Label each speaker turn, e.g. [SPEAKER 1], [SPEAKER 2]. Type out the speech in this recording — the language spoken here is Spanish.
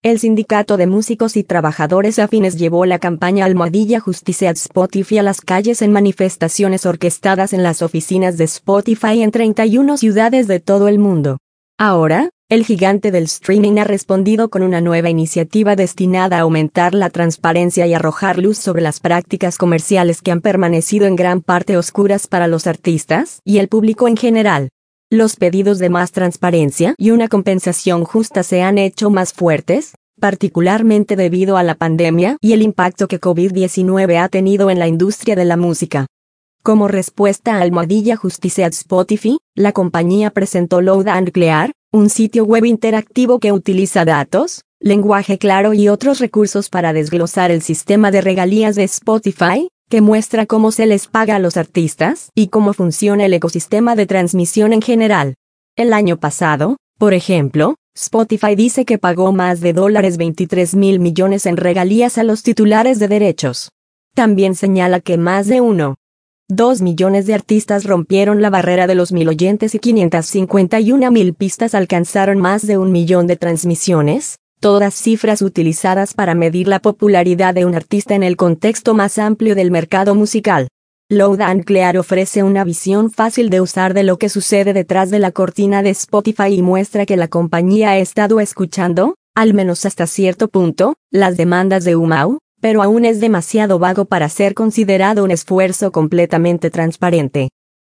[SPEAKER 1] El Sindicato de Músicos y Trabajadores Afines llevó la campaña #Justice at Spotify a las calles en manifestaciones orquestadas en las oficinas de Spotify en 31 ciudades de todo el mundo. Ahora, el gigante del streaming ha respondido con una nueva iniciativa destinada a aumentar la transparencia y arrojar luz sobre las prácticas comerciales que han permanecido en gran parte oscuras para los artistas y el público en general. Los pedidos de más transparencia y una compensación justa se han hecho más fuertes, particularmente debido a la pandemia y el impacto que COVID-19 ha tenido en la industria de la música. Como respuesta a #Justice at Spotify, la compañía presentó Loud and Clear, un sitio web interactivo que utiliza datos, lenguaje claro y otros recursos para desglosar el sistema de regalías de Spotify, que muestra cómo se les paga a los artistas y cómo funciona el ecosistema de transmisión en general. El año pasado, por ejemplo, Spotify dice que pagó más de $23.000 millones en regalías a los titulares de derechos. También señala que más de 1,2 millones de artistas rompieron la barrera de los 1.000 oyentes y 551.000 pistas alcanzaron más de 1 millón de transmisiones, todas cifras utilizadas para medir la popularidad de un artista en el contexto más amplio del mercado musical. Loud and Clear ofrece una visión fácil de usar de lo que sucede detrás de la cortina de Spotify y muestra que la compañía ha estado escuchando, al menos hasta cierto punto, las demandas de UMAU, pero aún es demasiado vago para ser considerado un esfuerzo completamente transparente.